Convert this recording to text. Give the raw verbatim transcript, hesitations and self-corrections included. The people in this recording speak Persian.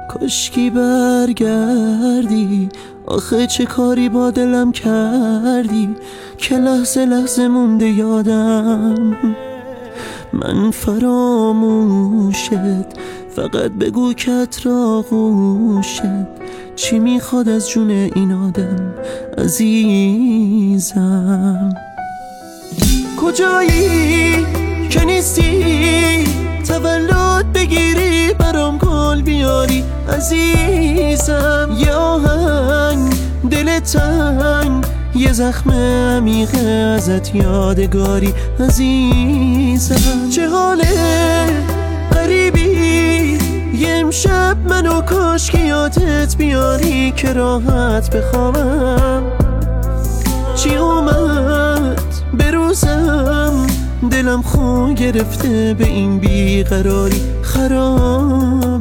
کاشکی برگردی، آخه چه کاری با دلم کردی که لحظه لحظه مونده یادم. من فراموشت، فقط بگو کت را غوشت، چی میخواد از جون این آدم عزیزم. کجایی که نیستی، تولد بگیری برام گل بیاری عزیزم. یه آهنگ دل تنگ، یه زخم عمیقه ازت یادگاری عزیزم. چه حال غریبی یه امشب منو کاش که یادت بیاری که راحت بخوابم. چی اومد به روزم، دلم خو گرفته به این بیقراری خراب.